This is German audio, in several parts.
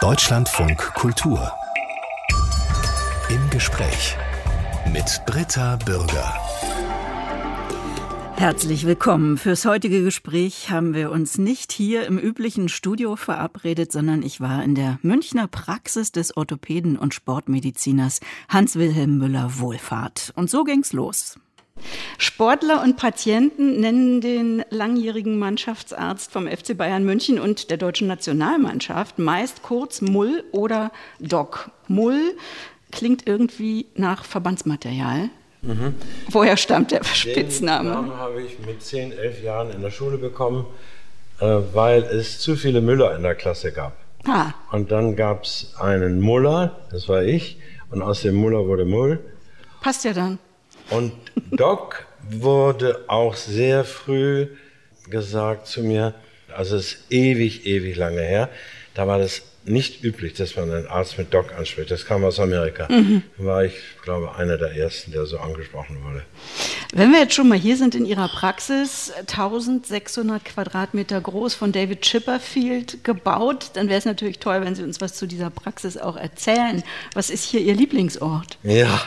Deutschlandfunk Kultur. Im Gespräch mit Britta Bürger. Herzlich willkommen. Fürs heutige Gespräch haben wir uns nicht hier im üblichen Studio verabredet, sondern ich war in der Münchner Praxis des Orthopäden und Sportmediziners Hans-Wilhelm Müller-Wohlfahrt. Und so ging's los. Sportler und Patienten nennen den langjährigen Mannschaftsarzt vom FC Bayern München und der deutschen Nationalmannschaft meist kurz Mull oder Doc. Mull klingt irgendwie nach Verbandsmaterial. Woher stammt der Spitzname? Den Namen habe ich mit 10, 11 Jahren in der Schule bekommen, weil es zu viele Müller in der Klasse gab. Und dann gab es einen Muller, das war ich, und aus dem Muller wurde Mull. Passt ja dann. Und Doc wurde auch sehr früh gesagt zu mir, also es ist ewig lange her, da war das nicht üblich, dass man einen Arzt mit Doc anspricht. Das kam aus Amerika. Da war ich, glaube einer der Ersten, der so angesprochen wurde. Wenn wir jetzt schon mal hier sind in Ihrer Praxis, 1600 Quadratmeter groß, von David Chipperfield gebaut, dann wäre es natürlich toll, wenn Sie uns was zu dieser Praxis auch erzählen. Was ist hier Ihr Lieblingsort? Ja,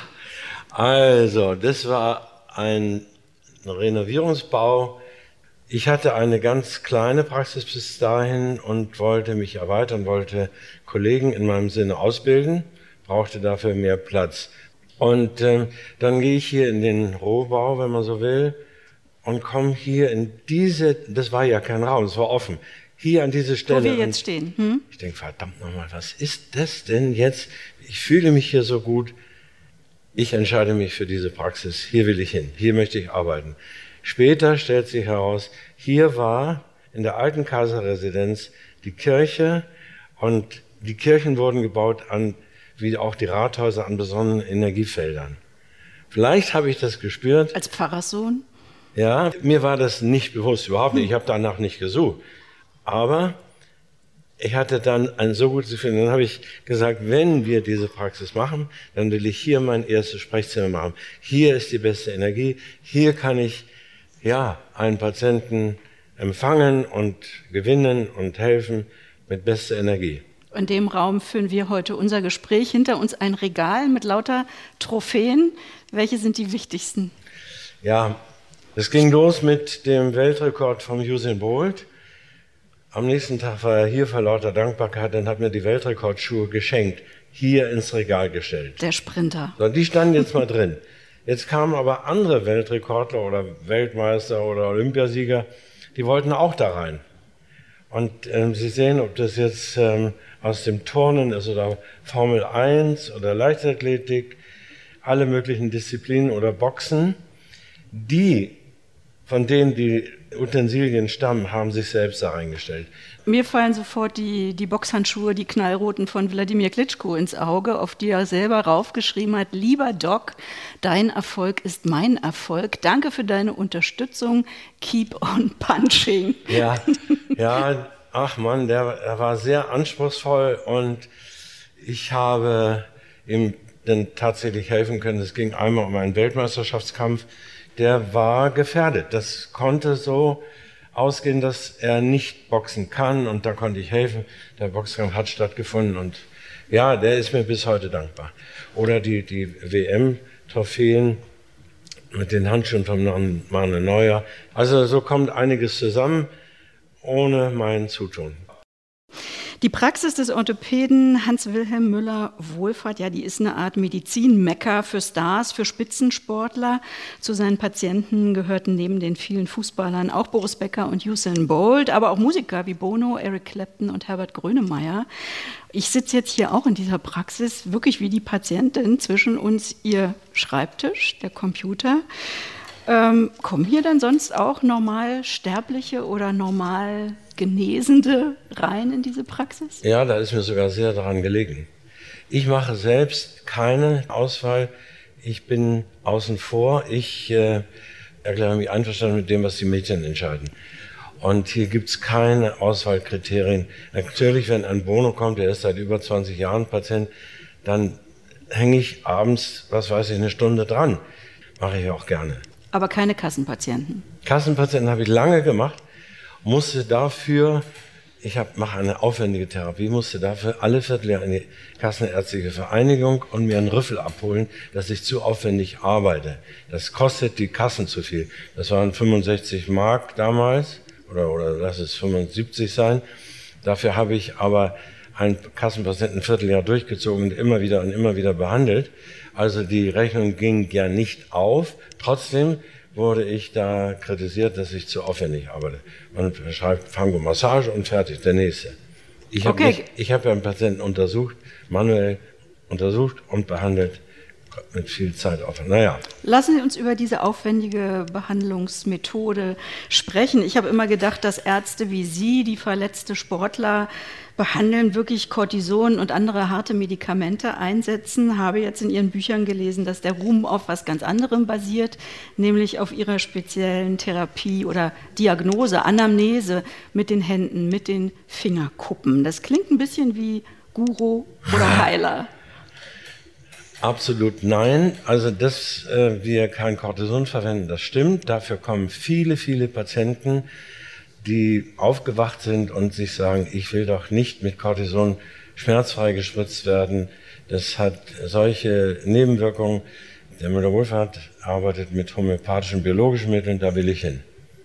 also das war ein Renovierungsbau. Ich hatte eine ganz kleine Praxis bis dahin und wollte mich erweitern, wollte Kollegen in meinem Sinne ausbilden, brauchte dafür mehr Platz. Und dann gehe ich hier in den Rohbau, wenn man so will, und komme hier in diese, das war ja kein Raum, es war offen, hier an diese Stelle. Wo wir jetzt stehen. Ich denke, verdammt nochmal, was ist das denn jetzt? Ich fühle mich hier so gut. Ich entscheide mich für diese Praxis, hier will ich hin, hier möchte ich arbeiten. Später stellt sich heraus, hier war in der alten Kaiserresidenz die Kirche und die Kirchen wurden gebaut an, wie auch die Rathäuser, an besonderen Energiefeldern. Vielleicht habe ich das gespürt. Als Pfarrerssohn? Ja, mir war das nicht bewusst, überhaupt nicht. Ich habe danach nicht gesucht. Aber ich hatte dann ein so gutes Gefühl. Dann habe ich gesagt, wenn wir diese Praxis machen, dann will ich hier mein erstes Sprechzimmer machen. Hier ist die beste Energie. Hier kann ich einen Patienten empfangen und gewinnen und helfen mit bester Energie. In dem Raum führen wir heute unser Gespräch. Hinter uns ein Regal mit lauter Trophäen. Welche sind die wichtigsten? Ja, es ging los mit dem Weltrekord von Usain Bolt. Am nächsten Tag war er hier vor lauter Dankbarkeit und hat mir die Weltrekordschuhe geschenkt, hier ins Regal gestellt. Der Sprinter. So, die standen jetzt mal drin. Jetzt kamen aber andere Weltrekordler oder Weltmeister oder Olympiasieger, die wollten auch da rein. Und Sie sehen, ob das jetzt aus dem Turnen ist oder Formel 1 oder Leichtathletik, alle möglichen Disziplinen oder Boxen, von denen die Utensilien stammen, haben sich selbst da reingestellt. Mir fallen sofort die Boxhandschuhe, die knallroten von Wladimir Klitschko ins Auge, auf die er selber raufgeschrieben hat: Lieber Doc, dein Erfolg ist mein Erfolg. Danke für deine Unterstützung. Keep on punching. Ja, ach Mann, er war sehr anspruchsvoll und ich habe ihm dann tatsächlich helfen können. Es ging einmal um einen Weltmeisterschaftskampf. Der war gefährdet. Das konnte so ausgehen, dass er nicht boxen kann und da konnte ich helfen. Der Boxkampf hat stattgefunden und ja, der ist mir bis heute dankbar. Oder die WM-Trophäen mit den Handschuhen von Manuel Neuer. Also so kommt einiges zusammen ohne mein Zutun. Die Praxis des Orthopäden Hans-Wilhelm Müller-Wohlfahrt, die ist eine Art Medizin-Mekka für Stars, für Spitzensportler. Zu seinen Patienten gehörten neben den vielen Fußballern auch Boris Becker und Usain Bolt, aber auch Musiker wie Bono, Eric Clapton und Herbert Grönemeyer. Ich sitze jetzt hier auch in dieser Praxis, wirklich wie die Patientin, zwischen uns ihr Schreibtisch, der Computer. Kommen hier dann sonst auch normal Sterbliche oder normal Genesende rein in diese Praxis? Ja, da ist mir sogar sehr daran gelegen. Ich mache selbst keine Auswahl. Ich bin außen vor. Ich erkläre mich einverstanden mit dem, was die Medien entscheiden. Und hier gibt es keine Auswahlkriterien. Natürlich, wenn ein Bono kommt, der ist seit über 20 Jahren Patient, dann hänge ich abends, eine Stunde dran. Mache ich auch gerne. Aber keine Kassenpatienten? Kassenpatienten habe ich lange gemacht, musste dafür mache eine aufwendige Therapie, musste dafür alle Vierteljahr in die Kassenärztliche Vereinigung und mir einen Rüffel abholen, dass ich zu aufwendig arbeite. Das kostet die Kassen zu viel. Das waren 65 Mark damals, oder lass es 75 sein. Dafür habe ich aber einen Kassenpatienten ein Vierteljahr durchgezogen und immer wieder behandelt. Also die Rechnung ging ja nicht auf. Trotzdem wurde ich da kritisiert, dass ich zu aufwendig arbeite. Und schreibt Fango-Massage und fertig, der nächste. Ich habe ja einen Patienten manuell untersucht und behandelt mit viel Zeitaufwand. Naja. Lassen Sie uns über diese aufwendige Behandlungsmethode sprechen. Ich habe immer gedacht, dass Ärzte wie Sie, die verletzte Sportler behandeln, wirklich Cortison und andere harte Medikamente einsetzen. Habe jetzt in Ihren Büchern gelesen, dass der Ruhm auf was ganz anderem basiert, nämlich auf Ihrer speziellen Therapie oder Diagnose, Anamnese mit den Händen, mit den Fingerkuppen. Das klingt ein bisschen wie Guru oder Heiler. Absolut nein. Also, dass wir kein Cortison verwenden, das stimmt. Dafür kommen viele, viele Patienten, die aufgewacht sind und sich sagen, ich will doch nicht mit Cortison schmerzfrei gespritzt werden. Das hat solche Nebenwirkungen. Der Müller-Wohlfahrt arbeitet mit homöopathischen, biologischen Mitteln, da will ich hin.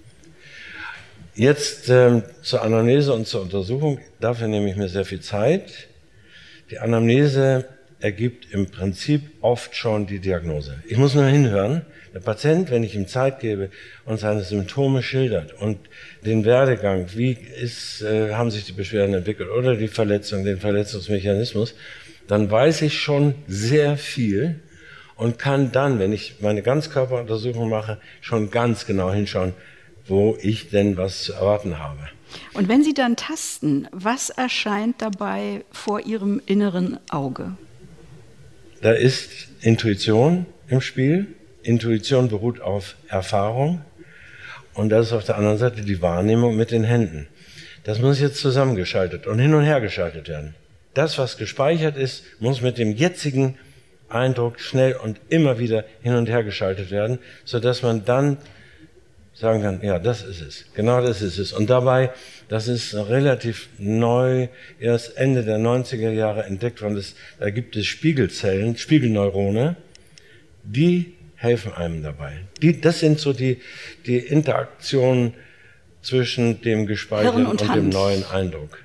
Jetzt zur Anamnese und zur Untersuchung. Dafür nehme ich mir sehr viel Zeit. Die Anamnese ergibt im Prinzip oft schon die Diagnose. Ich muss nur hinhören. Der Patient, wenn ich ihm Zeit gebe und seine Symptome schildert und den Werdegang, wie haben sich die Beschwerden entwickelt oder die Verletzung, den Verletzungsmechanismus, dann weiß ich schon sehr viel und kann dann, wenn ich meine Ganzkörperuntersuchung mache, schon ganz genau hinschauen, wo ich denn was zu erwarten habe. Und wenn Sie dann tasten, was erscheint dabei vor Ihrem inneren Auge? Da ist Intuition im Spiel. Intuition beruht auf Erfahrung und das ist auf der anderen Seite die Wahrnehmung mit den Händen. Das muss jetzt zusammengeschaltet und hin und her geschaltet werden. Das, was gespeichert ist, muss mit dem jetzigen Eindruck schnell und immer wieder hin und her geschaltet werden, sodass man dann sagen kann, ja, das ist es, genau das ist es. Und dabei, das ist relativ neu, erst Ende der 90er Jahre entdeckt worden, da gibt es Spiegelzellen, Spiegelneurone, die helfen einem dabei. Das sind so die Interaktionen zwischen dem Gespeicherten und dem neuen Eindruck.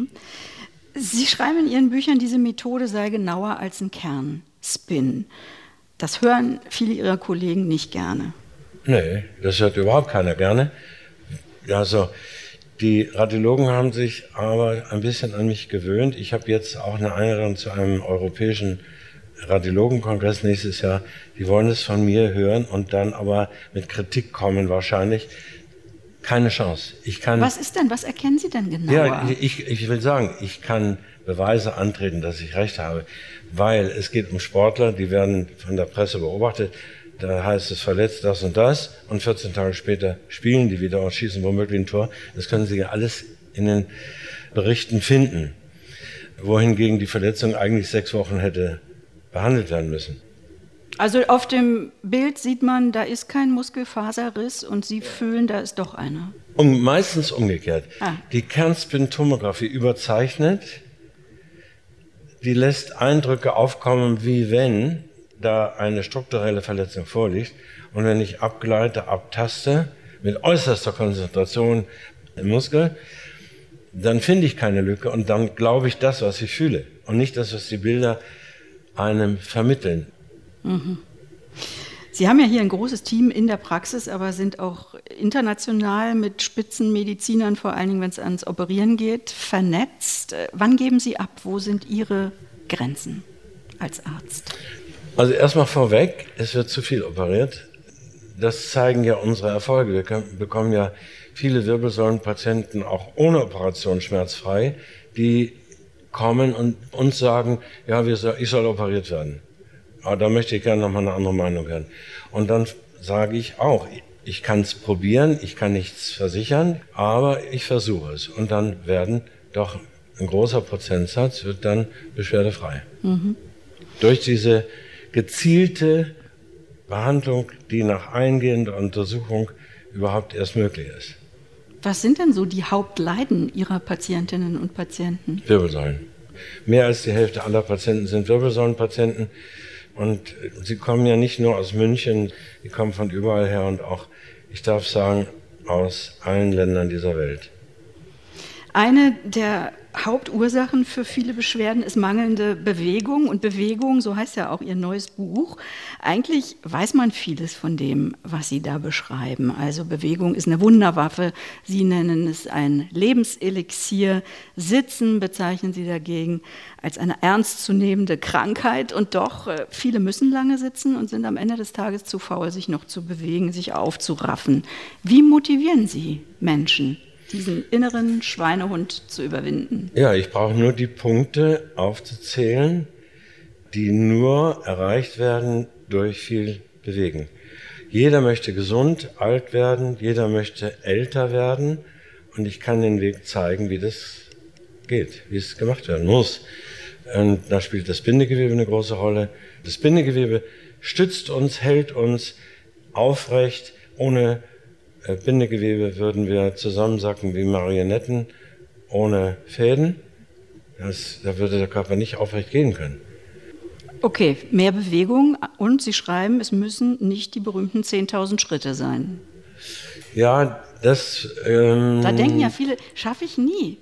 Sie schreiben in Ihren Büchern, diese Methode sei genauer als ein Kernspin. Das hören viele Ihrer Kollegen nicht gerne. Nee, das hört überhaupt keiner gerne. Also die Radiologen haben sich aber ein bisschen an mich gewöhnt. Ich habe jetzt auch eine Einladung zu einem europäischen Radiologenkongress nächstes Jahr. Die wollen es von mir hören und dann aber mit Kritik kommen wahrscheinlich. Keine Chance. Was ist denn? Was erkennen Sie denn genauer? Ja, ich will sagen, ich kann Beweise antreten, dass ich recht habe, weil es geht um Sportler, die werden von der Presse beobachtet. Da heißt es verletzt das und 14 Tage später spielen die wieder und schießen womöglich ein Tor. Das können Sie ja alles in den Berichten finden. Wohingegen die Verletzung eigentlich 6 Wochen hätte behandelt werden müssen. Also auf dem Bild sieht man, da ist kein Muskelfaserriss und Sie fühlen, da ist doch einer. Meistens umgekehrt. Die Kernspintomographie überzeichnet, die lässt Eindrücke aufkommen, wie wenn da eine strukturelle Verletzung vorliegt. Und wenn ich abgleite, abtaste, mit äußerster Konzentration im Muskel, dann finde ich keine Lücke und dann glaube ich das, was ich fühle und nicht das, was die Bilder einem vermitteln. Mhm. Sie haben ja hier ein großes Team in der Praxis, aber sind auch international mit Spitzenmedizinern, vor allen Dingen, wenn es ans Operieren geht, vernetzt. Wann geben Sie ab? Wo sind Ihre Grenzen als Arzt? Also erstmal vorweg, es wird zu viel operiert. Das zeigen ja unsere Erfolge. Wir bekommen ja viele Wirbelsäulenpatienten auch ohne Operation schmerzfrei, die kommen und uns sagen, ja, ich soll operiert werden. Aber da möchte ich gerne nochmal eine andere Meinung hören. Und dann sage ich auch, ich kann es probieren, ich kann nichts versichern, aber ich versuche es. Und dann werden doch ein großer Prozentsatz wird dann beschwerdefrei. Mhm. Durch diese gezielte Behandlung, die nach eingehender Untersuchung überhaupt erst möglich ist. Was sind denn so die Hauptleiden Ihrer Patientinnen und Patienten? Wirbelsäulen. Mehr als die Hälfte aller Patienten sind Wirbelsäulenpatienten. Und sie kommen ja nicht nur aus München, die kommen von überall her und auch, ich darf sagen, aus allen Ländern dieser Welt. Eine der Hauptursachen für viele Beschwerden ist mangelnde Bewegung. Und Bewegung, so heißt ja auch Ihr neues Buch. Eigentlich weiß man vieles von dem, was Sie da beschreiben. Also Bewegung ist eine Wunderwaffe. Sie nennen es ein Lebenselixier. Sitzen bezeichnen Sie dagegen als eine ernstzunehmende Krankheit. Und doch, viele müssen lange sitzen und sind am Ende des Tages zu faul, sich noch zu bewegen, sich aufzuraffen. Wie motivieren Sie Menschen, diesen inneren Schweinehund zu überwinden? Ja, ich brauche nur die Punkte aufzuzählen, die nur erreicht werden durch viel Bewegen. Jeder möchte gesund, alt werden, jeder möchte älter werden und ich kann den Weg zeigen, wie das geht, wie es gemacht werden muss. Und da spielt das Bindegewebe eine große Rolle. Das Bindegewebe stützt uns, hält uns aufrecht. Ohne Bindegewebe würden wir zusammensacken wie Marionetten ohne Fäden. Da würde der Körper nicht aufrecht gehen können. Okay, mehr Bewegung und Sie schreiben, es müssen nicht die berühmten 10.000 Schritte sein. Ja, das... da denken ja viele, schaffe ich nie.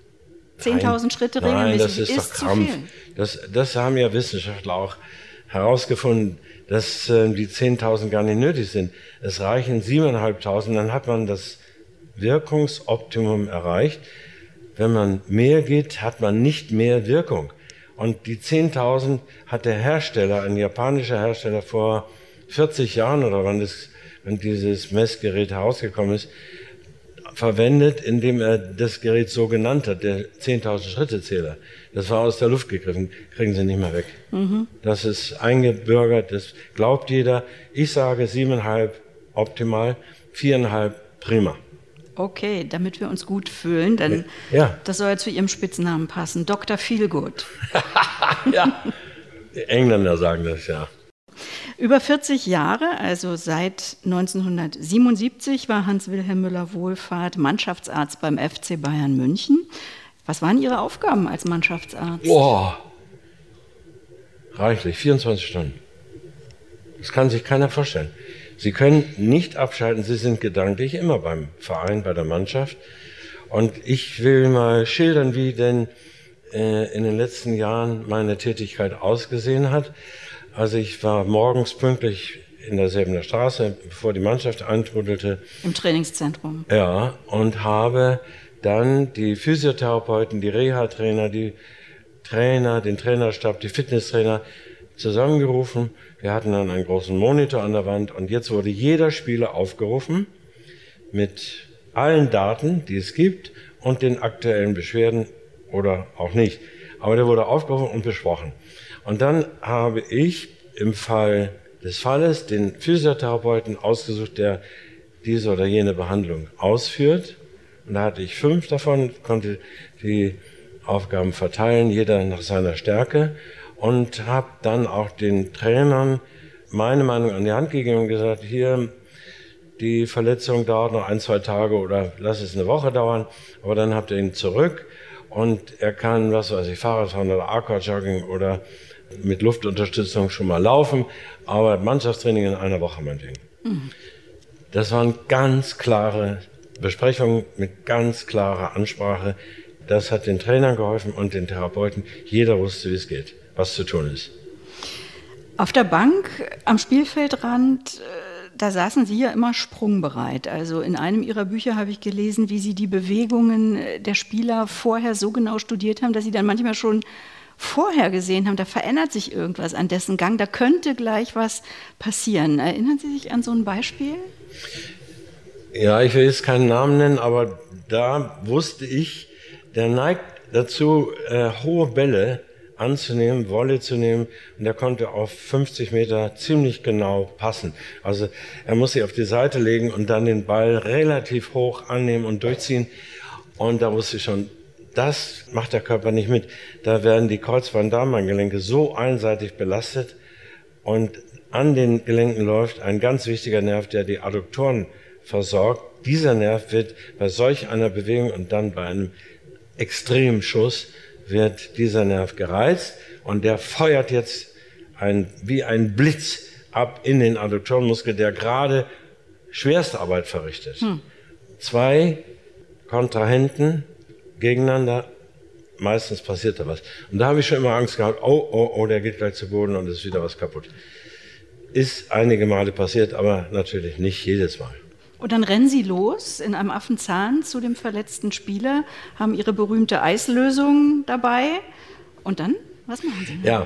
10.000 Schritte regelmäßig, das ist doch Krampf. Das haben ja Wissenschaftler auch herausgefunden, dass die 10.000 gar nicht nötig sind. Es reichen 7.500, dann hat man das Wirkungsoptimum erreicht. Wenn man mehr geht, hat man nicht mehr Wirkung. Und die 10.000 hat der Hersteller, ein japanischer Hersteller, vor 40 Jahren oder wenn dieses Messgerät herausgekommen ist, verwendet, indem er das Gerät so genannt hat, der 10.000 Schritte-Zähler. Das war aus der Luft gegriffen, kriegen Sie nicht mehr weg. Das ist eingebürgert, das glaubt jeder. Ich sage 7,5 optimal, 4,5 prima. Okay, damit wir uns gut fühlen, denn das soll ja zu Ihrem Spitznamen passen, Dr. Feelgood. Ja, die Engländer sagen das, ja. Über 40 Jahre, also seit 1977, war Hans-Wilhelm Müller-Wohlfahrt Mannschaftsarzt beim FC Bayern München. Was waren Ihre Aufgaben als Mannschaftsarzt? Reichlich, 24 Stunden. Das kann sich keiner vorstellen. Sie können nicht abschalten, Sie sind gedanklich immer beim Verein, bei der Mannschaft. Und ich will mal schildern, wie denn in den letzten Jahren meine Tätigkeit ausgesehen hat. Also ich war morgens pünktlich in der Säbener Straße, bevor die Mannschaft eintrudelte. Im Trainingszentrum. Ja, und habe dann die Physiotherapeuten, die Reha-Trainer, die Trainer, den Trainerstab, die Fitnesstrainer zusammengerufen. Wir hatten dann einen großen Monitor an der Wand und jetzt wurde jeder Spieler aufgerufen mit allen Daten, die es gibt und den aktuellen Beschwerden oder auch nicht. Aber der wurde aufgerufen und besprochen. Und dann habe ich im Fall des Falles den Physiotherapeuten ausgesucht, der diese oder jene Behandlung ausführt. Und da hatte ich 5 davon, konnte die Aufgaben verteilen, jeder nach seiner Stärke. Und habe dann auch den Trainern meine Meinung an die Hand gegeben und gesagt, hier, die Verletzung dauert noch 1, 2 Tage oder lass es eine Woche dauern. Aber dann habt ihr ihn zurück und er kann, was weiß ich, Fahrradfahren oder Aquajogging oder mit Luftunterstützung schon mal laufen, aber Mannschaftstraining in einer Woche meinetwegen. Das waren ganz klare Besprechungen mit ganz klarer Ansprache. Das hat den Trainern geholfen und den Therapeuten. Jeder wusste, wie es geht, was zu tun ist. Auf der Bank am Spielfeldrand, da saßen Sie ja immer sprungbereit. Also in einem Ihrer Bücher habe ich gelesen, wie Sie die Bewegungen der Spieler vorher so genau studiert haben, dass Sie dann manchmal schon vorher gesehen haben, da verändert sich irgendwas an dessen Gang, da könnte gleich was passieren. Erinnern Sie sich an so ein Beispiel? Ja, ich will jetzt keinen Namen nennen, aber da wusste ich, der neigt dazu, hohe Bälle anzunehmen, Volley zu nehmen und der konnte auf 50 Meter ziemlich genau passen. Also er muss sich auf die Seite legen und dann den Ball relativ hoch annehmen und durchziehen und da wusste ich schon, das macht der Körper nicht mit. Da werden die Kreuzband-Darmbandgelenke so einseitig belastet und an den Gelenken läuft ein ganz wichtiger Nerv, der die Adduktoren versorgt. Dieser Nerv wird bei solch einer Bewegung und dann bei einem extremen Schuss wird dieser Nerv gereizt und der feuert jetzt wie ein Blitz ab in den Adduktorenmuskel, der gerade schwerste Arbeit verrichtet. 2 Kontrahenten gegeneinander, meistens passiert da was. Und da habe ich schon immer Angst gehabt, oh, der geht gleich zu Boden und ist wieder was kaputt. Ist einige Male passiert, aber natürlich nicht jedes Mal. Und dann rennen Sie los in einem Affenzahn zu dem verletzten Spieler, haben Ihre berühmte Eislösung dabei. Und dann, was machen Sie? Ja,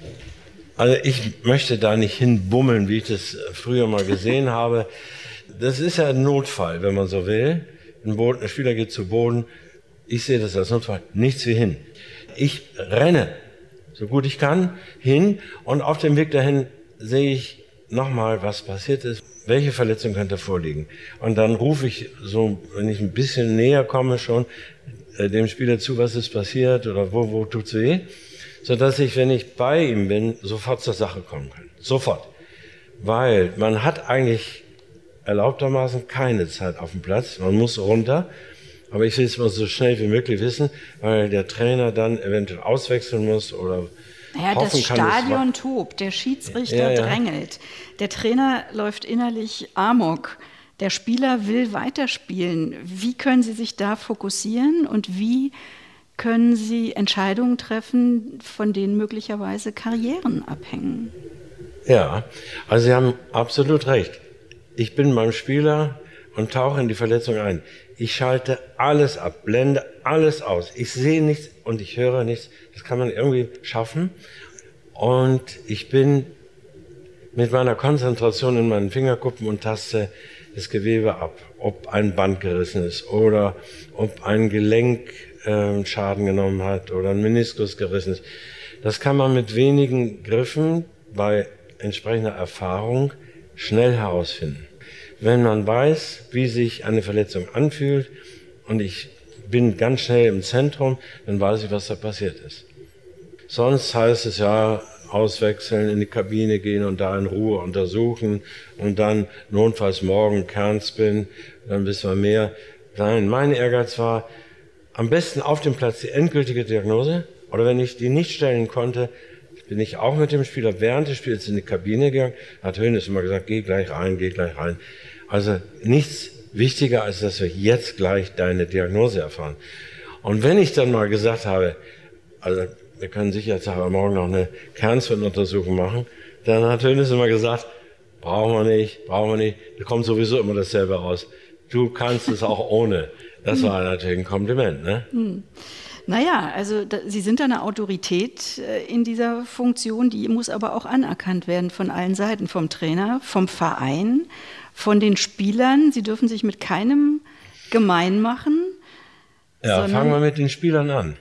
also ich möchte da nicht hinbummeln, wie ich das früher mal gesehen habe. Das ist ja ein Notfall, wenn man so will. Ein Spieler geht zu Boden. Ich sehe das als Notfall. Nichts wie hin. Ich renne, so gut ich kann, hin und auf dem Weg dahin sehe ich nochmal, was passiert ist. Welche Verletzung könnte vorliegen? Und dann rufe ich so, wenn ich ein bisschen näher komme schon, dem Spieler zu, was ist passiert oder wo tut's weh, sodass ich, wenn ich bei ihm bin, sofort zur Sache kommen kann. Sofort. Weil man hat eigentlich erlaubtermaßen keine Zeit auf dem Platz. Man muss runter. Aber ich will es mal so schnell wie möglich wissen, weil der Trainer dann eventuell auswechseln muss oder das Stadion tobt, der Schiedsrichter drängelt. Der Trainer läuft innerlich amok. Der Spieler will weiterspielen. Wie können Sie sich da fokussieren und wie können Sie Entscheidungen treffen, von denen möglicherweise Karrieren abhängen? Ja, also Sie haben absolut recht. Ich bin beim Spieler und tauche in die Verletzung ein. Ich schalte alles ab, blende alles aus. Ich sehe nichts und ich höre nichts. Das kann man irgendwie schaffen. Und ich bin mit meiner Konzentration in meinen Fingerkuppen und taste das Gewebe ab. Ob ein Band gerissen ist oder ob ein Gelenk Schaden genommen hat oder ein Meniskus gerissen ist. Das kann man mit wenigen Griffen bei entsprechender Erfahrung schnell herausfinden. Wenn man weiß, wie sich eine Verletzung anfühlt und ich bin ganz schnell im Zentrum, dann weiß ich, was da passiert ist. Sonst heißt es ja, auswechseln, in die Kabine gehen und da in Ruhe untersuchen und dann notfalls morgen Kernspin, dann wissen wir mehr. Nein, mein Ehrgeiz war, am besten auf dem Platz die endgültige Diagnose oder wenn ich die nicht stellen konnte, bin ich auch mit dem Spieler während des Spiels in die Kabine gegangen, hat Hoeneß immer gesagt, geh gleich rein. Also nichts wichtiger, als dass wir jetzt gleich deine Diagnose erfahren. Und wenn ich dann mal gesagt habe, also wir können sicherheitshalber morgen noch eine Kernspin-Untersuchung machen, dann hat Hoeneß immer gesagt, brauchen wir nicht, da kommt sowieso immer dasselbe raus. Du kannst es auch ohne. Das war natürlich ein Kompliment, ne? Naja, also Sie sind eine Autorität in dieser Funktion, die muss aber auch anerkannt werden von allen Seiten, vom Trainer, vom Verein, von den Spielern. Sie dürfen sich mit keinem gemein machen. Ja, fangen wir mit den Spielern an.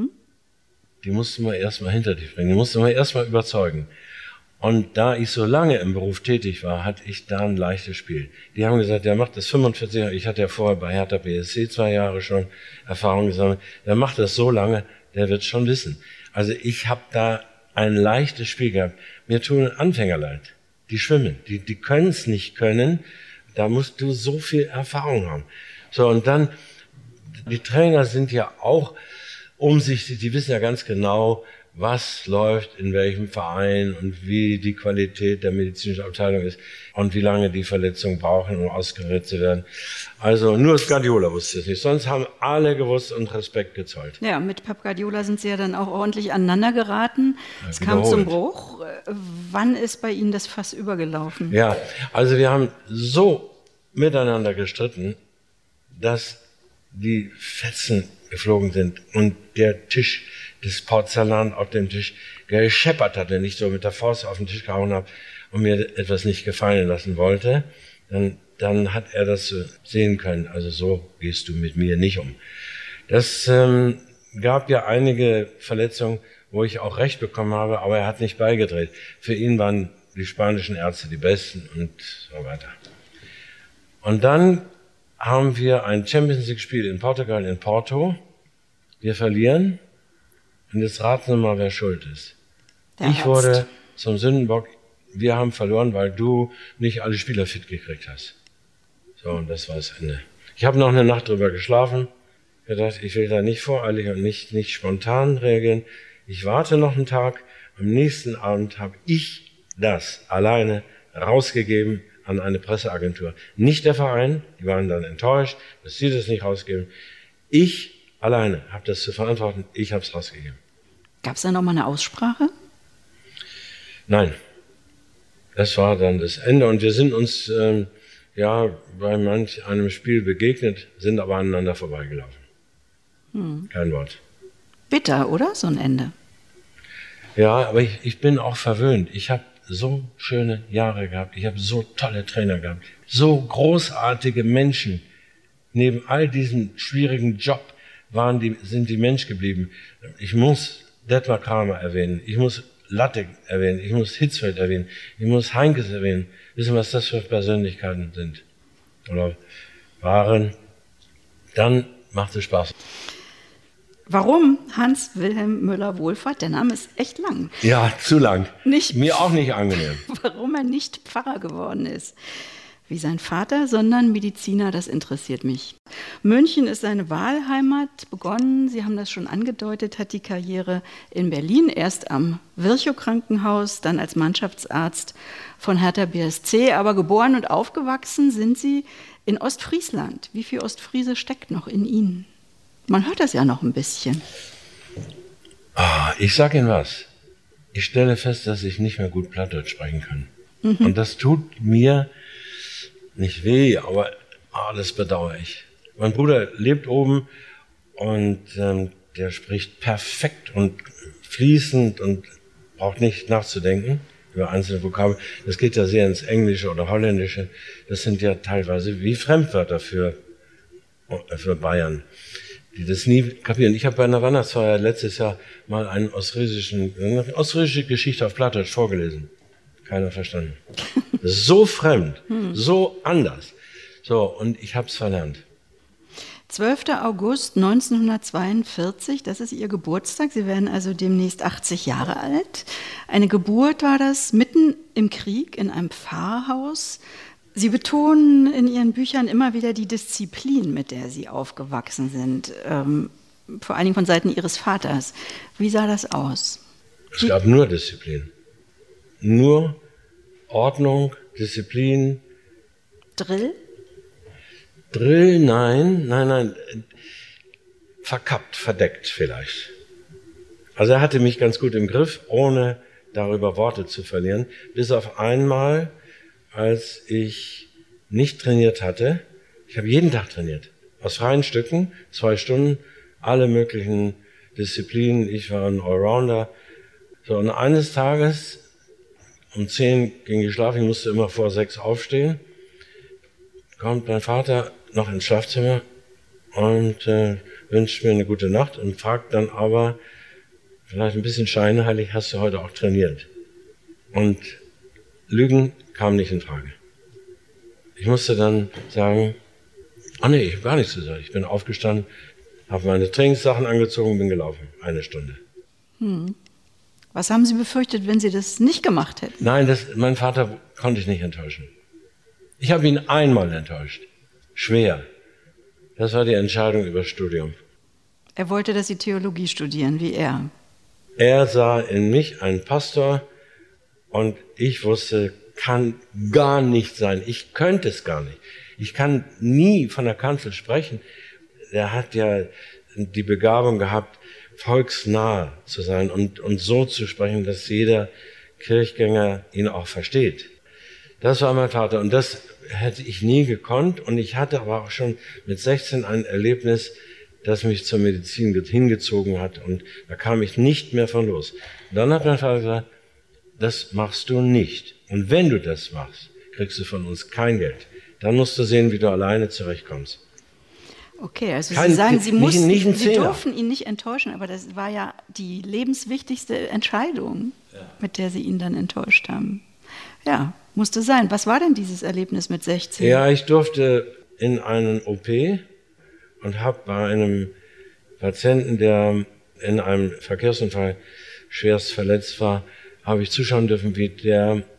Die mussten wir erstmal hinter dich bringen, die mussten wir erstmal überzeugen. Und da ich so lange im Beruf tätig war, hatte ich da ein leichtes Spiel. Die haben gesagt, der macht das 45 Jahre, ich hatte ja vorher bei Hertha BSC 2 Jahre schon Erfahrung gesammelt, der macht das so lange, der wird schon wissen. Also ich habe da ein leichtes Spiel gehabt. Mir tun Anfänger leid, die schwimmen, die können es nicht können, da musst du so viel Erfahrung haben. So, und dann, die Trainer sind ja auch umsichtig, die wissen ja ganz genau, was läuft in welchem Verein und wie die Qualität der medizinischen Abteilung ist und wie lange die Verletzungen brauchen, um ausgerettet zu werden. Also nur Guardiola wusste es nicht, sonst haben alle gewusst und Respekt gezollt. Ja, mit Pep Guardiola sind Sie ja dann auch ordentlich aneinander geraten. Es kam zum Bruch. Wann ist bei Ihnen das Fass übergelaufen? Ja, also wir haben so miteinander gestritten, dass die Fetzen geflogen sind und der Tisch, das Porzellan auf dem Tisch gescheppert hat, wenn ich so mit der Faust auf den Tisch gehauen habe und mir etwas nicht gefallen lassen wollte, dann hat er das sehen können. Also so gehst du mit mir nicht um. Das gab ja einige Verletzungen, wo ich auch recht bekommen habe, aber er hat nicht beigedreht. Für ihn waren die spanischen Ärzte die Besten und so weiter. Und dann haben wir ein Champions League Spiel in Portugal, in Porto. Wir verlieren. Und jetzt raten Sie mal, wer schuld ist. Ich wurde zum Sündenbock. Wir haben verloren, weil du nicht alle Spieler fit gekriegt hast. So, und das war das Ende. Ich habe noch eine Nacht drüber geschlafen, gedacht, ich will da nicht voreilig und nicht spontan reagieren. Ich warte noch einen Tag. Am nächsten Abend habe ich das alleine rausgegeben an eine Presseagentur. Nicht der Verein, die waren dann enttäuscht, dass sie das nicht rausgeben. Ich alleine habe das zu verantworten, ich habe es rausgegeben. Gab es da nochmal eine Aussprache? Nein, das war dann das Ende und wir sind uns bei manch einem Spiel begegnet, sind aber aneinander vorbeigelaufen. Kein Wort. Bitter, oder? So ein Ende. Ja, aber ich bin auch verwöhnt. Ich habe so schöne Jahre gehabt. Ich habe so tolle Trainer gehabt. So großartige Menschen. Neben all diesem schwierigen Job sind die Mensch geblieben. Ich muss Detmar Kramer erwähnen. Ich muss Lattek erwähnen. Ich muss Hitzfeld erwähnen. Ich muss Heinkes erwähnen. Wissen, was das für Persönlichkeiten sind? Oder waren? Dann macht es Spaß. Warum Hans Wilhelm Müller-Wohlfahrt? Der Name ist echt lang. Ja, zu lang. Mir auch nicht angenehm. Warum er nicht Pfarrer geworden ist, wie sein Vater, sondern Mediziner, das interessiert mich. München ist seine Wahlheimat. Begonnen, Sie haben das schon angedeutet, hat die Karriere in Berlin, erst am Virchow-Krankenhaus, dann als Mannschaftsarzt von Hertha BSC. Aber geboren und aufgewachsen sind Sie in Ostfriesland. Wie viel Ostfriese steckt noch in Ihnen? Man hört das ja noch ein bisschen. Ich sage Ihnen was. Ich stelle fest, dass ich nicht mehr gut Plattdeutsch sprechen kann. Und das tut mir nicht weh, aber das bedauere ich. Mein Bruder lebt oben und der spricht perfekt und fließend und braucht nicht nachzudenken über einzelne Vokabeln. Das geht ja sehr ins Englische oder Holländische. Das sind ja teilweise wie Fremdwörter für Bayern, die das nie kapieren. Ich habe bei einer Weihnachtsfeier letztes Jahr mal eine ostfriesische Geschichte auf Plattdeutsch vorgelesen. Keiner verstanden. So fremd, so anders. So, und ich habe es verlernt. 12. August 1942, das ist Ihr Geburtstag. Sie werden also demnächst 80 Jahre alt. Eine Geburt war das mitten im Krieg in einem Pfarrhaus. Sie betonen in Ihren Büchern immer wieder die Disziplin, mit der Sie aufgewachsen sind, vor allen Dingen von Seiten Ihres Vaters. Wie sah das aus? Es gab nur Disziplin. Nur Ordnung, Disziplin. Drill? Drill, nein. Verkappt, verdeckt vielleicht. Also er hatte mich ganz gut im Griff, ohne darüber Worte zu verlieren. Bis auf einmal, als ich nicht trainiert hatte. Ich habe jeden Tag trainiert. Aus freien Stücken, 2 Stunden, alle möglichen Disziplinen. Ich war ein Allrounder. So, und eines Tages, um 10 ging ich schlafen, ich musste immer vor 6 aufstehen. Kommt mein Vater noch ins Schlafzimmer und wünscht mir eine gute Nacht und fragt dann aber, vielleicht ein bisschen scheinheilig, hast du heute auch trainiert? Und Lügen kam nicht in Frage. Ich musste dann sagen, nee, ich habe gar nichts gesagt. Ich bin aufgestanden, habe meine Trainingssachen angezogen und bin gelaufen. 1 Stunde. Was haben Sie befürchtet, wenn Sie das nicht gemacht hätten? Nein, mein Vater konnte ich nicht enttäuschen. Ich habe ihn einmal enttäuscht. Schwer. Das war die Entscheidung über das Studium. Er wollte, dass Sie Theologie studieren, wie er. Er sah in mich einen Pastor und ich wusste, kann gar nicht sein. Ich könnte es gar nicht. Ich kann nie von der Kanzel sprechen. Er hat ja die Begabung gehabt, volksnah zu sein und so zu sprechen, dass jeder Kirchgänger ihn auch versteht. Das war mein Vater und das hätte ich nie gekonnt und ich hatte aber auch schon mit 16 ein Erlebnis, das mich zur Medizin hingezogen hat und da kam ich nicht mehr von los. Und dann hat mein Vater gesagt, das machst du nicht. Und wenn du das machst, kriegst du von uns kein Geld. Dann musst du sehen, wie du alleine zurechtkommst. Okay, also Sie sagen, Sie durften ihn nicht enttäuschen, aber das war ja die lebenswichtigste Entscheidung, mit der Sie ihn dann enttäuscht haben. Ja, musste sein. Was war denn dieses Erlebnis mit 16? Ja, ich durfte in einen OP und habe bei einem Patienten, der in einem Verkehrsunfall schwerst verletzt war, habe ich zuschauen dürfen, wie der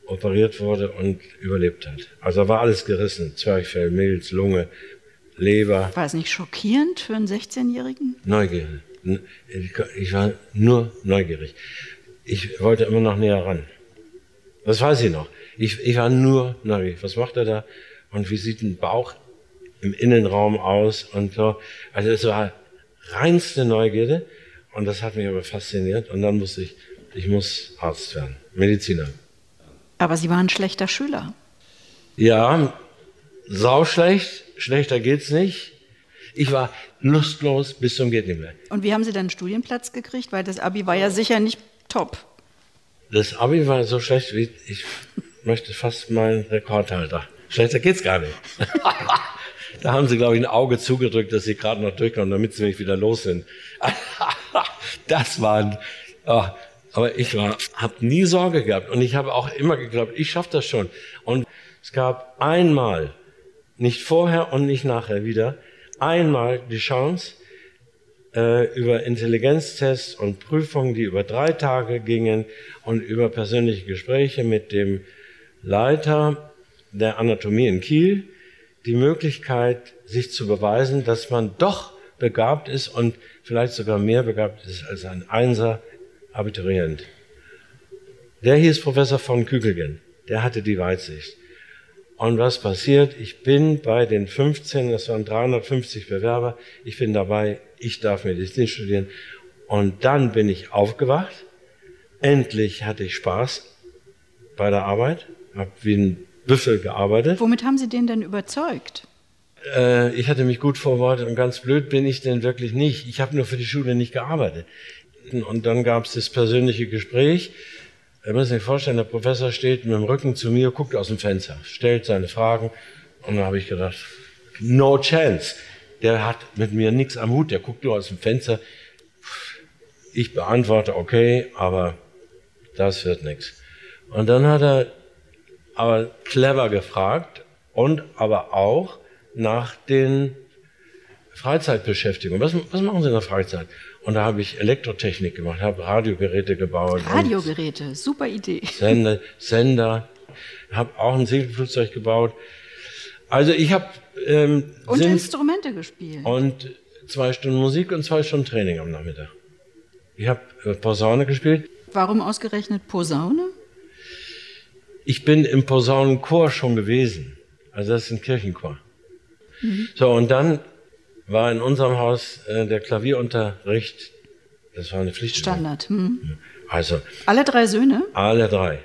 operiert wurde und überlebt hat. Also war alles gerissen. Zwerchfell, Milz, Lunge, Leber. War es nicht schockierend für einen 16-Jährigen? Neugier. Ich war nur neugierig. Ich wollte immer noch näher ran. Das weiß ich noch. Ich war nur neugierig. Was macht er da? Und wie sieht ein Bauch im Innenraum aus? Und so. Also es war reinste Neugierde. Und das hat mich aber fasziniert. Und dann wusste ich muss Arzt werden. Mediziner. Aber Sie waren ein schlechter Schüler. Ja, sauschlecht. Schlechter geht's nicht. Ich war lustlos bis zum geht nicht mehr. Und wie haben Sie dann einen Studienplatz gekriegt? Weil das Abi war ja sicher nicht top. Das Abi war so schlecht, wie ich möchte fast meinen Rekordhalter. Schlechter geht's gar nicht. Da haben sie, glaube ich, ein Auge zugedrückt, dass sie gerade noch durchkommen, damit sie mich wieder los sind. Das waren... Oh, aber ich habe nie Sorge gehabt und ich habe auch immer geglaubt, ich schaffe das schon. Und es gab einmal, nicht vorher und nicht nachher wieder, einmal die Chance, über Intelligenztests und Prüfungen, die über 3 Tage gingen und über persönliche Gespräche mit dem Leiter der Anatomie in Kiel, die Möglichkeit, sich zu beweisen, dass man doch begabt ist und vielleicht sogar mehr begabt ist als ein Einser-Abiturient. Der hieß Professor von Kügelgen, der hatte die Weitsicht. Und was passiert? Ich bin bei den 15, das waren 350 Bewerber, ich bin dabei, ich darf Medizin studieren. Und dann bin ich aufgewacht. Endlich hatte ich Spaß bei der Arbeit, habe wie ein Büffel gearbeitet. Womit haben Sie den denn überzeugt? Ich hatte mich gut vorbereitet und ganz blöd bin ich denn wirklich nicht. Ich habe nur für die Schule nicht gearbeitet. Und dann gab es das persönliche Gespräch. Ihr müsst sich vorstellen, der Professor steht mit dem Rücken zu mir, guckt aus dem Fenster, stellt seine Fragen. Und da habe ich gedacht, no chance. Der hat mit mir nichts am Hut, der guckt nur aus dem Fenster. Ich beantworte, okay, aber das wird nichts. Und dann hat er aber clever gefragt und aber auch nach den Freizeitbeschäftigungen. Was machen Sie in der Freizeit? Und da habe ich Elektrotechnik gemacht, habe Radiogeräte gebaut. Radiogeräte, super Idee. Sender, habe auch ein Segelflugzeug gebaut. Also ich habe... und Instrumente gespielt. Und 2 Stunden Musik und 2 Stunden Training am Nachmittag. Ich habe Posaune gespielt. Warum ausgerechnet Posaune? Ich bin im Posaunenchor schon gewesen. Also das ist ein Kirchenchor. Mhm. So, und dann war in unserem Haus der Klavierunterricht, das war eine Pflicht. Standard. Mhm. Also. Alle 3 Söhne? Alle 3.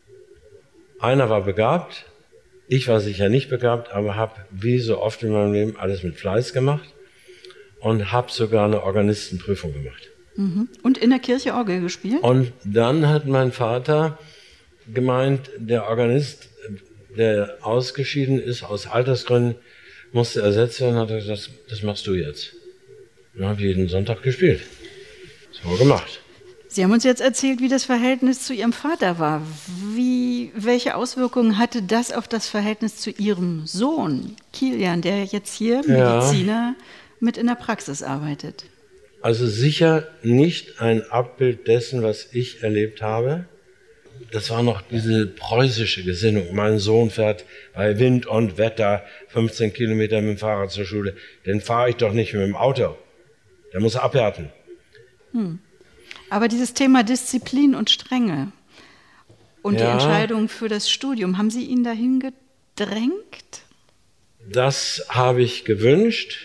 Einer war begabt, ich war sicher nicht begabt, aber habe wie so oft in meinem Leben alles mit Fleiß gemacht und habe sogar eine Organistenprüfung gemacht. Mhm. Und in der Kirche Orgel gespielt? Und dann hat mein Vater gemeint, der Organist, der ausgeschieden ist aus Altersgründen, musste ersetzt werden, hat er gesagt, das machst du jetzt. Dann habe ich jeden Sonntag gespielt. So gemacht. Sie haben uns jetzt erzählt, wie das Verhältnis zu Ihrem Vater war. Welche Auswirkungen hatte das auf das Verhältnis zu Ihrem Sohn, Kilian, der jetzt hier Mediziner mit in der Praxis arbeitet? Also sicher nicht ein Abbild dessen, was ich erlebt habe. Das war noch diese preußische Gesinnung. Mein Sohn fährt bei Wind und Wetter 15 Kilometer mit dem Fahrrad zur Schule. Den fahre ich doch nicht mit dem Auto. Der muss abhärten. Aber dieses Thema Disziplin und Strenge und die Entscheidung für das Studium, haben Sie ihn dahin gedrängt? Das habe ich gewünscht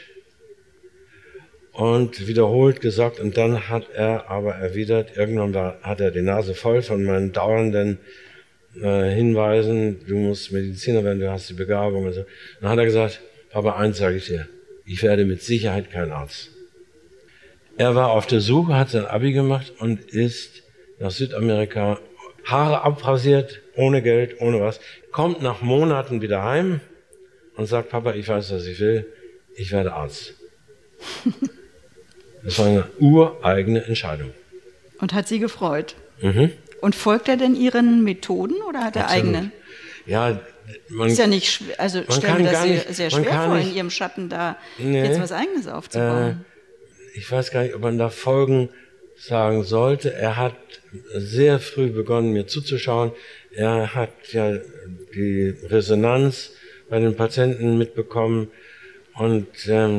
und wiederholt gesagt. Und dann hat er aber erwidert, irgendwann hat er die Nase voll von meinen dauernden Hinweisen, du musst Mediziner werden, du hast die Begabung und so. Dann hat er gesagt, Papa, eins sage ich dir, ich werde mit Sicherheit kein Arzt. Er war auf der Suche, hat sein Abi gemacht und ist nach Südamerika, Haare abrasiert, ohne Geld, ohne was, kommt nach Monaten wieder heim und sagt, Papa, ich weiß, was ich will, ich werde Arzt. Das war eine ureigene Entscheidung. Und hat Sie gefreut? Mhm. Und folgt er denn Ihren Methoden oder hat er eigene? Ja, ist ja nicht schwer, also stellen wir das sehr schwer vor, in Ihrem Schatten da jetzt was Eigenes aufzubauen. Ich weiß gar nicht, ob man da Folgen sagen sollte, er hat sehr früh begonnen, mir zuzuschauen. Er hat ja die Resonanz bei den Patienten mitbekommen und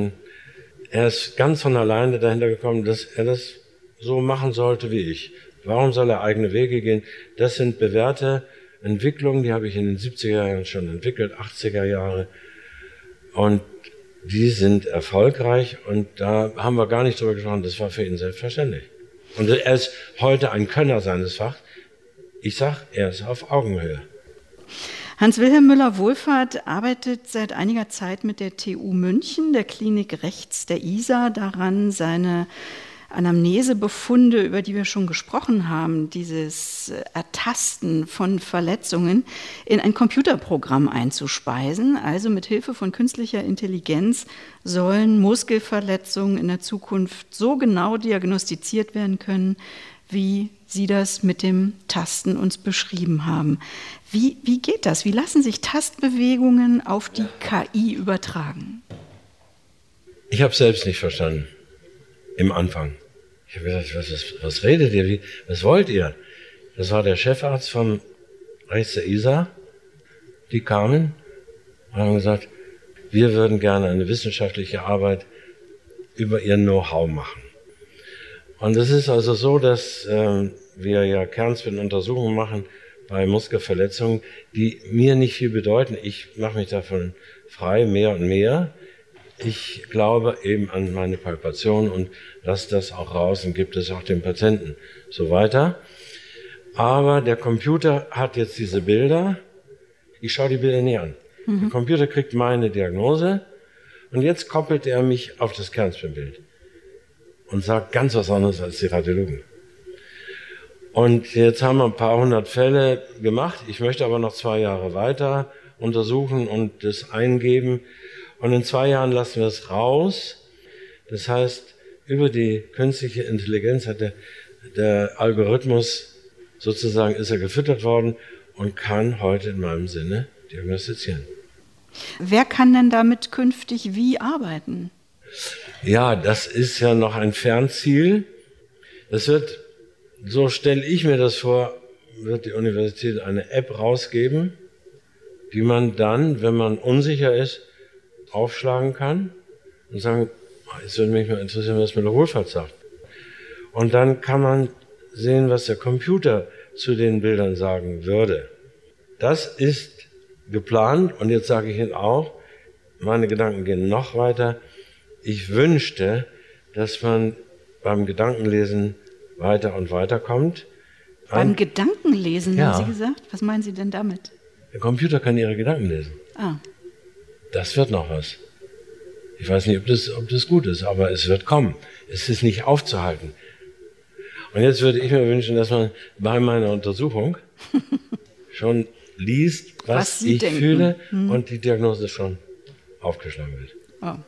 er ist ganz von alleine dahinter gekommen, dass er das so machen sollte wie ich. Warum soll er eigene Wege gehen? Das sind bewährte Entwicklungen, die habe ich in den 70er Jahren schon entwickelt, 80er Jahre. Und die sind erfolgreich und da haben wir gar nicht drüber gesprochen, das war für ihn selbstverständlich. Und er ist heute ein Könner seines Fachs. Ich sag, er ist auf Augenhöhe. Hans-Wilhelm Müller-Wohlfahrt arbeitet seit einiger Zeit mit der TU München, der Klinik rechts der Isar, daran, seine Anamnesebefunde, über die wir schon gesprochen haben, dieses Ertasten von Verletzungen, in ein Computerprogramm einzuspeisen. Also mit Hilfe von künstlicher Intelligenz sollen Muskelverletzungen in der Zukunft so genau diagnostiziert werden können, wie Sie das mit dem Tasten uns beschrieben haben. Wie geht das? Wie lassen sich Tastbewegungen auf die KI übertragen? Ich habe es selbst nicht verstanden. Im Anfang. Ich habe gesagt, was redet ihr? Was wollt ihr? Das war der Chefarzt von rechts der Isar. Die kamen und haben gesagt, wir würden gerne eine wissenschaftliche Arbeit über ihr Know-how machen. Und es ist also so, dass wir ja Kernspin-Untersuchungen machen bei Muskelverletzungen, die mir nicht viel bedeuten. Ich mache mich davon frei, mehr und mehr. Ich glaube eben an meine Palpation und lasse das auch raus und gebe das auch dem Patienten so weiter. Aber der Computer hat jetzt diese Bilder. Ich schaue die Bilder nie an. Der Computer kriegt meine Diagnose und jetzt koppelt er mich auf das Kernspinbild und sagt ganz was anderes als die Radiologen. Und jetzt haben wir ein paar hundert Fälle gemacht. Ich möchte aber noch 2 Jahre weiter untersuchen und das eingeben. Und in 2 Jahren lassen wir es raus. Das heißt, über die künstliche Intelligenz hat der Algorithmus sozusagen, ist er gefüttert worden und kann heute in meinem Sinne diagnostizieren. Wer kann denn damit künftig wie arbeiten? Ja, das ist ja noch ein Fernziel. Das wird, so stelle ich mir das vor, wird die Universität eine App rausgeben, die man dann, wenn man unsicher ist, aufschlagen kann und sagen, es würde mich mal interessieren, was Müller-Wohlfahrt sagt. Und dann kann man sehen, was der Computer zu den Bildern sagen würde. Das ist geplant und jetzt sage ich Ihnen auch, meine Gedanken gehen noch weiter. Ich wünschte, dass man beim Gedankenlesen weiter und weiter kommt. Beim Gedankenlesen, ja. Haben Sie gesagt? Was meinen Sie denn damit? Der Computer kann Ihre Gedanken lesen. Ah. Das wird noch was. Ich weiß nicht, ob das gut ist, aber es wird kommen. Es ist nicht aufzuhalten. Und jetzt würde ich mir wünschen, dass man bei meiner Untersuchung schon liest, was ich fühle und die Diagnose schon aufgeschlagen wird. Oh.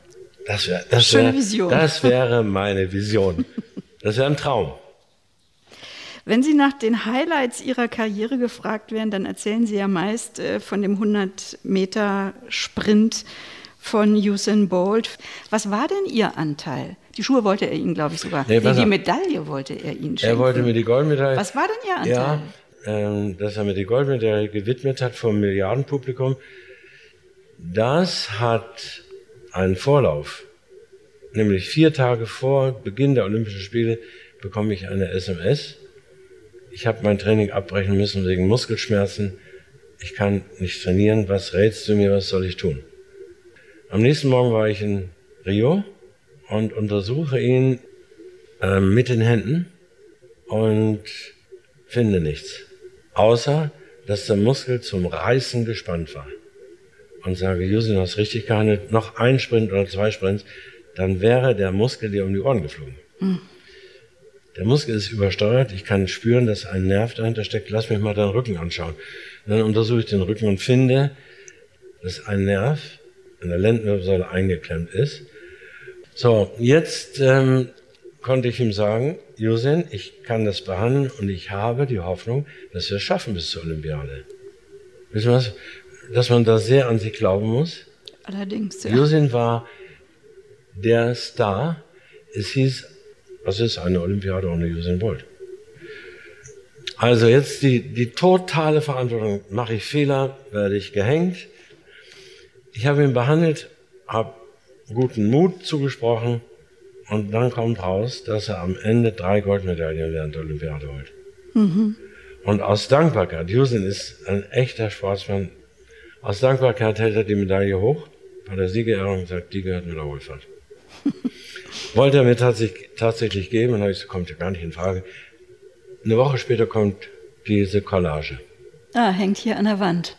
Das wäre meine Vision. Das wäre ein Traum. Wenn Sie nach den Highlights Ihrer Karriere gefragt werden, dann erzählen Sie ja meist von dem 100-Meter-Sprint von Usain Bolt. Was war denn Ihr Anteil? Die Schuhe wollte er Ihnen, glaube ich, sogar. Nee, die Medaille wollte er Ihnen schenken. Er wollte mir die Goldmedaille. Was war denn Ihr Anteil? Ja, dass er mir die Goldmedaille gewidmet hat vor einem Milliardenpublikum. Das hat einen Vorlauf. Nämlich 4 Tage vor Beginn der Olympischen Spiele bekomme ich eine SMS. Ich habe mein Training abbrechen müssen wegen Muskelschmerzen. Ich kann nicht trainieren. Was rätst du mir, was soll ich tun? Am nächsten Morgen war ich in Rio und untersuche ihn mit den Händen und finde nichts. Außer, dass der Muskel zum Reißen gespannt war. Und sage, Usain, du hast richtig gehandelt. Noch ein Sprint oder 2 Sprints, dann wäre der Muskel dir um die Ohren geflogen. Der Muskel ist übersteuert, ich kann spüren, dass ein Nerv dahinter steckt. Lass mich mal deinen Rücken anschauen. Und dann untersuche ich den Rücken und finde, dass ein Nerv an der Lendenwirbelsäule eingeklemmt ist. So, jetzt konnte ich ihm sagen, Usain, ich kann das behandeln und ich habe die Hoffnung, dass wir es schaffen bis zur Olympiade. Wissen Sie was? Dass man da sehr an sich glauben muss. Allerdings, ja. Usain war der Star. Es hieß, Was ist eine Olympiade ohne Usain Bolt? Also jetzt die totale Verantwortung. Mache ich Fehler, werde ich gehängt. Ich habe ihn behandelt, habe guten Mut zugesprochen und dann kommt raus, dass er am Ende 3 Goldmedaillen während der Olympiade holt. Mhm. Und aus Dankbarkeit, Usain ist ein echter Sportsmann, aus Dankbarkeit hält er die Medaille hoch, bei der Siegerehrung sagt, die gehört Müller-Wohlfahrt. Wollte er mir tatsächlich geben, und habe ich gesagt, kommt ja gar nicht in Frage. Eine Woche später kommt diese Collage. Hängt hier an der Wand.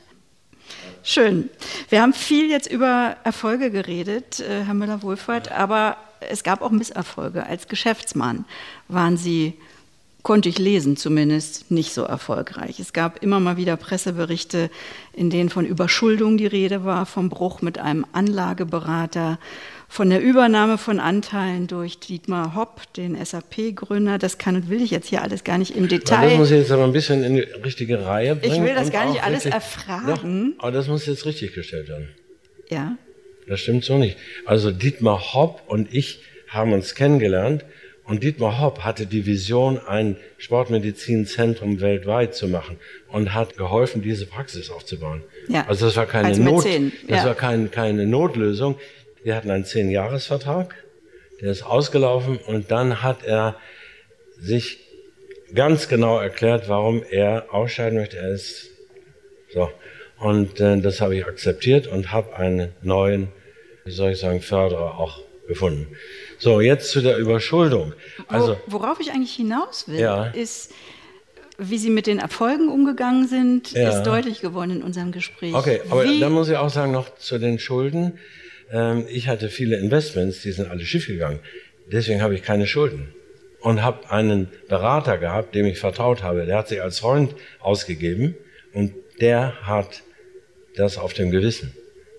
Schön. Wir haben viel jetzt über Erfolge geredet, Herr Müller-Wohlfahrt, aber es gab auch Misserfolge. Als Geschäftsmann waren Sie, konnte ich lesen zumindest, nicht so erfolgreich. Es gab immer mal wieder Presseberichte, in denen von Überschuldung die Rede war, vom Bruch mit einem Anlageberater, von der Übernahme von Anteilen durch Dietmar Hopp, den SAP-Gründer. Das kann und will ich jetzt hier alles gar nicht im Detail. Das muss ich jetzt aber ein bisschen in die richtige Reihe bringen. Ich will das gar nicht alles erfragen. Doch, aber das muss jetzt richtig gestellt werden. Ja. Das stimmt so nicht. Also Dietmar Hopp und ich haben uns kennengelernt und Dietmar Hopp hatte die Vision, ein Sportmedizinzentrum weltweit zu machen und hat geholfen, diese Praxis aufzubauen. Ja. Also das war keine war keine Notlösung. Wir hatten einen 10-Jahres-Vertrag, der ist ausgelaufen und dann hat er sich ganz genau erklärt, warum er ausscheiden möchte. Er ist so. Und das habe ich akzeptiert und habe einen neuen, wie soll ich sagen, Förderer auch gefunden. So, jetzt zu der Überschuldung. Also, worauf ich eigentlich hinaus will, ist, wie Sie mit den Erfolgen umgegangen sind, ist deutlich geworden in unserem Gespräch. Okay, aber dann muss ich auch sagen, noch zu den Schulden. Ich hatte viele Investments, die sind alle schief gegangen. Deswegen habe ich keine Schulden. Und habe einen Berater gehabt, dem ich vertraut habe. Der hat sich als Freund ausgegeben und der hat das auf dem Gewissen.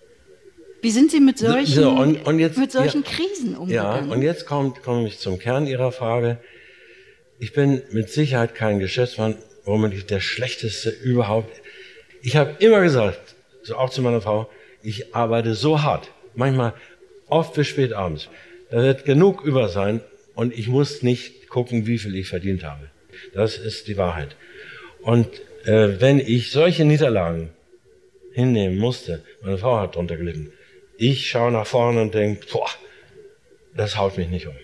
Wie sind Sie mit solchen Krisen umgegangen? Ja, und jetzt komme ich zum Kern Ihrer Frage. Ich bin mit Sicherheit kein Geschäftsmann, womöglich der schlechteste überhaupt. Ich habe immer gesagt, so auch zu meiner Frau, ich arbeite so hart. Manchmal oft bis spät abends. Da wird genug über sein und ich muss nicht gucken, wie viel ich verdient habe. Das ist die Wahrheit. Und wenn ich solche Niederlagen hinnehmen musste, meine Frau hat drunter gelitten, ich schaue nach vorne und denke, das haut mich nicht um.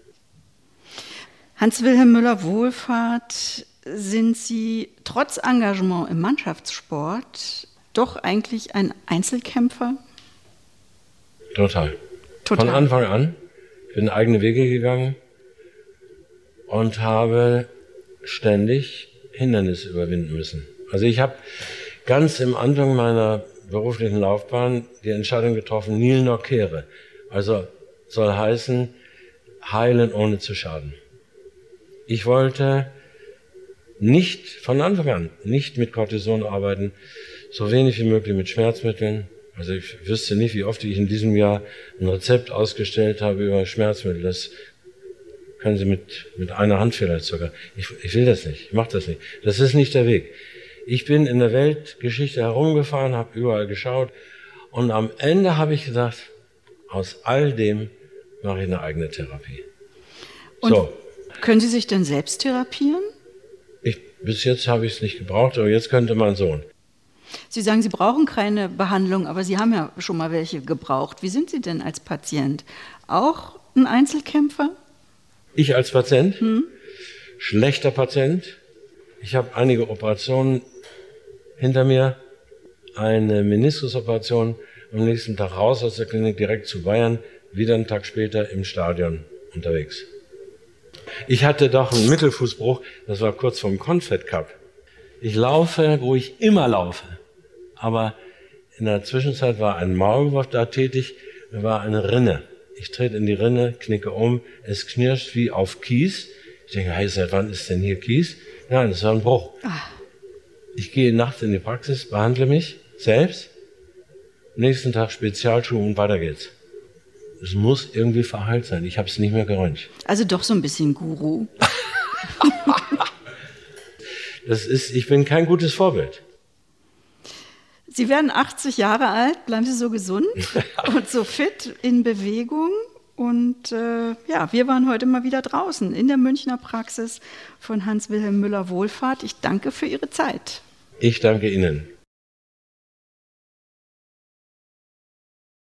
Hans-Wilhelm Müller-Wohlfahrt, sind Sie trotz Engagement im Mannschaftssport doch eigentlich ein Einzelkämpfer? Total. Von Anfang an. Ich bin eigene Wege gegangen und habe ständig Hindernisse überwinden müssen. Also ich habe ganz am Anfang meiner beruflichen Laufbahn die Entscheidung getroffen, nil nor kere. Also soll heißen, heilen ohne zu schaden. Ich wollte nicht von Anfang an, nicht mit Cortison arbeiten, so wenig wie möglich mit Schmerzmitteln. Also ich wüsste nicht, wie oft ich in diesem Jahr ein Rezept ausgestellt habe über Schmerzmittel. Das können Sie mit einer Hand vielleicht sogar. Ich will das nicht, ich mache das nicht. Das ist nicht der Weg. Ich bin in der Weltgeschichte herumgefahren, habe überall geschaut und am Ende habe ich gedacht, aus all dem mache ich eine eigene Therapie. Und können Sie sich denn selbst therapieren? Bis jetzt habe ich es nicht gebraucht, aber jetzt könnte mein Sohn. Sie sagen, Sie brauchen keine Behandlung, aber Sie haben ja schon mal welche gebraucht. Wie sind Sie denn als Patient? Auch ein Einzelkämpfer? Ich als Patient? Schlechter Patient. Ich habe einige Operationen hinter mir. Eine Meniskusoperation, am nächsten Tag raus aus der Klinik, direkt zu Bayern, wieder einen Tag später im Stadion unterwegs. Ich hatte doch einen Mittelfußbruch, das war kurz vorm Confed Cup. Ich laufe, wo ich immer laufe. Aber in der Zwischenzeit war ein Maulwurf da tätig, da war eine Rinne. Ich trete in die Rinne, knicke um, es knirscht wie auf Kies. Ich denke, hey, seit wann ist denn hier Kies? Nein, das war ein Bruch. Ich gehe nachts in die Praxis, behandle mich selbst, nächsten Tag Spezialschuhe und weiter geht's. Es muss irgendwie verheilt sein. Ich habe es nicht mehr geröntgt. Also doch so ein bisschen Guru. Ich bin kein gutes Vorbild. Sie werden 80 Jahre alt, bleiben Sie so gesund und so fit in Bewegung. Und wir waren heute mal wieder draußen in der Münchner Praxis von Hans-Wilhelm Müller-Wohlfahrt. Ich danke für Ihre Zeit. Ich danke Ihnen.